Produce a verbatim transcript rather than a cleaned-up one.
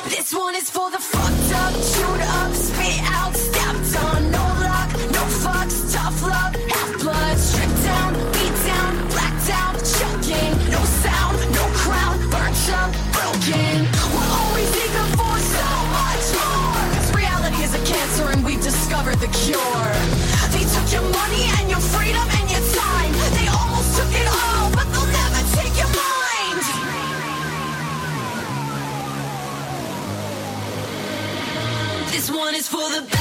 This one is for the fucked up, chewed up, spit out, stepped on. No luck, no fucks, tough love, half blood, stripped down, beat down, blacked out, choking. No sound, no crown, burnt up, broken. We're always eager for so much more. 'Cause reality is a cancer and we've discovered the cure. They took your money and your freedom and your time. They almost took it all, but they'll never take your mind. This one is for the